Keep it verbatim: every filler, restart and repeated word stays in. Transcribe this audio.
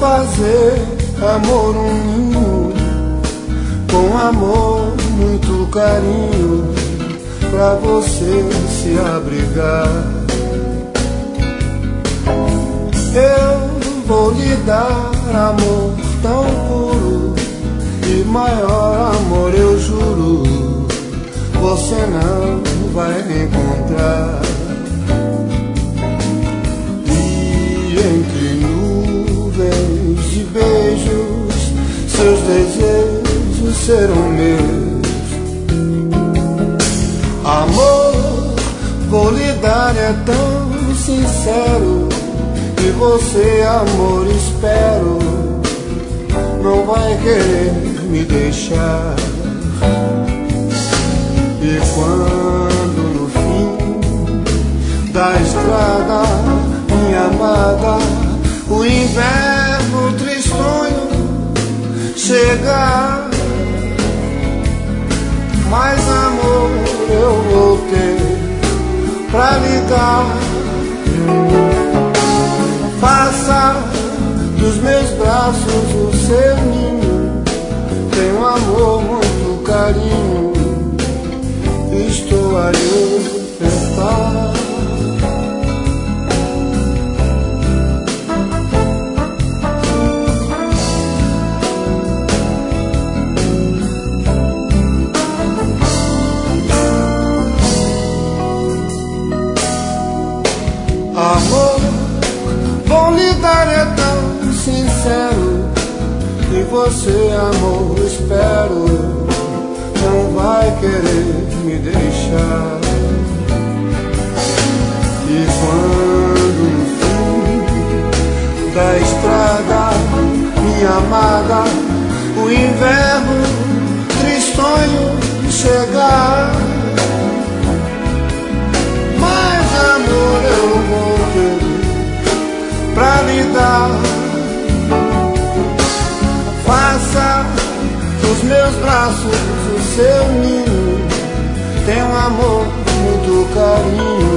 fazer amor um ninho, com amor, muito carinho, pra você se abrigar. Eu vou lhe dar amor tão puro, e maior amor eu juro, você não vai encontrar. E entre nuvens de beijos, seus desejos serão meus. Amor, vou lhe dar, é tão sincero, e você, amor, espero, não vai querer me deixar. E quando no fim da estrada, minha amada, o inverno tristonho chegar, mais amor eu vou ter pra lhe dar. Faça dos meus braços o seu ninho, tenho amor, muito carinho, estou a lhe ofertar. Amor, vou lhe dar, é tão sincero, e você, amor, espero, não vai querer me deixar. E quando no fim da estrada, minha amada, o inverno tristonho chegar, mais amor eu vou ter pra lhe dar. Faça dos meus braços o seu ninho, tenho amor, muito carinho,